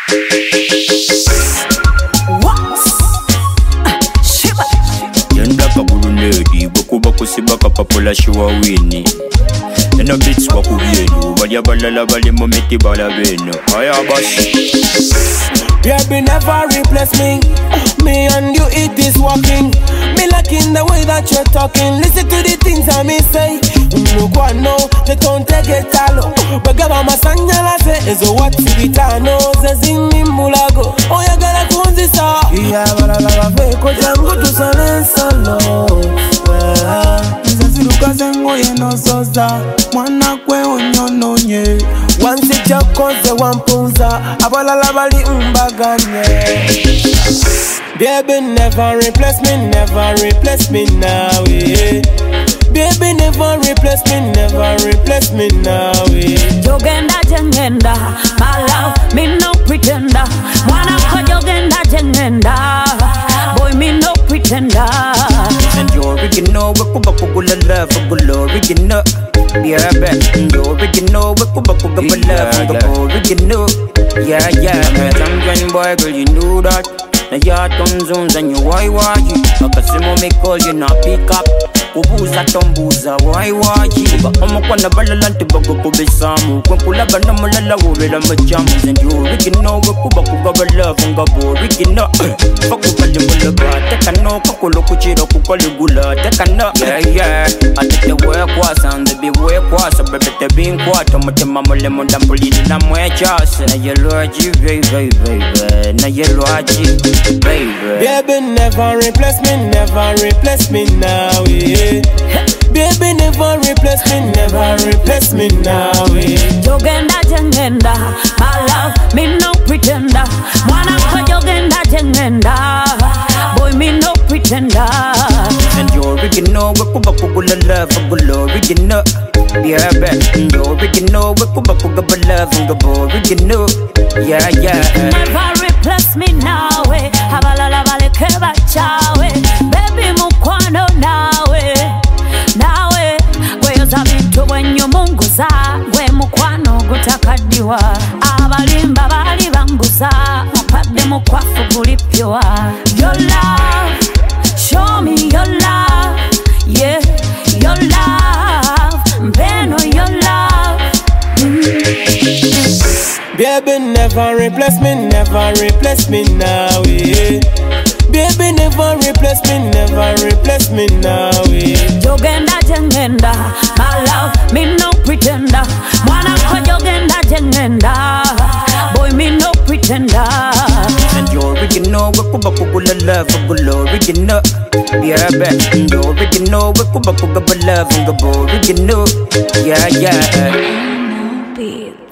Yenda kabulu nedi Bokuba kusibaka papola shiwa wini Ena beats waku vienu Valia balala vali mometi bala veno Aya bashi Baby never replace me. Me and you it is working. Me liking the way that you're talking. Listen to the things I may say. No go no, they don't take it all. But give my sanya say is what we tano. Zazini mulago. Oh ya gotta kunzi sa. Yeah, bala la fe ko jangu tu salen solo. Zaziruka zengo yeno soza. Mwana kwe onyono nye. Once it just cause the one punza. Abala la bali mbaganye. Baby never replace me now, yeah. Baby never replace me now, yeah. Jogenda jengenda, my love, me no pretender. Mwana kwa jogenda jengenda, boy me no pretender. And you're original, wakuba kugula love, kugula original. Yeah, bet, you're original, wakuba kugula love, kugula original. Yeah, man, I'm getting boy, girl, you knew that. Na ya tonzunza nyo why Akasimo me call you na pick up Kubuza tombuza why Ba omo kwa na balalanti bago kubisamu Kwenkula ba na malala urela majamu And you original wekuba kugaba love Ngabo original Fakubali mulaga Teka no kakulo kuchiro kukoli gula Teka no Yeah Atete wekwasa Ndebi wekwasa Bebete binkwata Matema mule mundambulili na mwechasa Na yelo aji baby Na yelo aji Baby never replace me now, yeah. Baby never replace me now, yeah. Jogenda jengenda, my love, me no pretender. Mwana kwa jogenda jengenda, boy me no pretender. And you're original, wakuba kugula love, kugula original. Yeah, bet, you're original, wakuba kugaba love, ngabo original. Yeah, never replace me now, eh. Habalala vale keba chawe, baby mukwano nawe, weyoza bintu wenyo munguza, we mukwano gutakadiwa, abalimba bali banguza, mukadde mukwafu gulipyowa. Your love, show me your love, yeah, your love, mbeno your love. Baby never replace me now, yeah. Baby never replace me now, yeah. Jogenda jengenda, my love, me no pretender. Mwana kwa jogenda jengenda, boy me no pretender. And you're original, wakuba kugula love, kugula original. Yeah, bet, you're original, wakuba kugaba love, ngabo original. Yeah. No beat.